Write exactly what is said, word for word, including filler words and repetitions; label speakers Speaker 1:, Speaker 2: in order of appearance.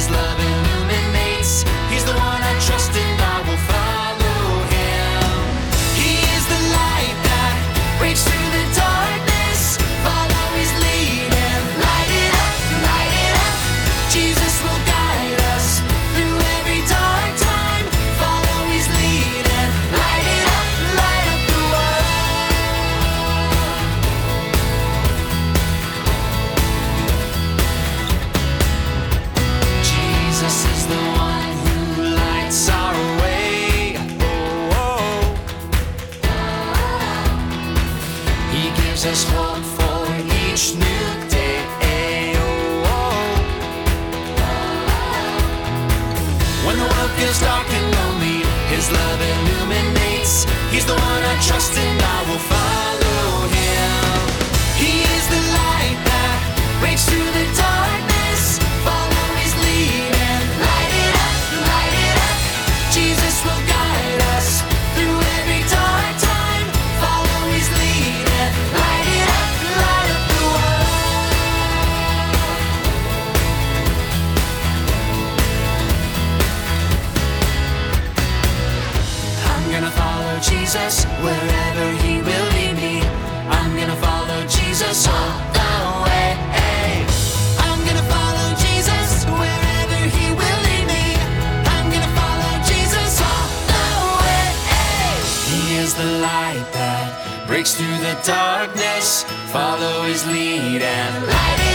Speaker 1: His love illuminates. He's the one I trust and I will follow him. He is the light that breaks through the darkness. Follow his lead and light it up, light it up. Jesus will guide us through every dark time. Follow his lead and light it up, light up the world. Jesus is the one who lights our way. Oh, oh. He gives us hope for each new day. Oh, oh. When the world feels dark and lonely, his love illuminates. He's the one I trust and I will follow him. He is the light that breaks through the darkness. Follow his lead and light it up, light it up. Jesus will guide us through every dark time. Follow his lead and light it up, light up the world. I'm gonna follow Jesus wherever he will lead me. I'm gonna follow Jesus all the way. I'm gonna follow Jesus wherever he will lead me. I'm gonna follow Jesus all the way. He is the light that breaks through the darkness. Follow his lead and light it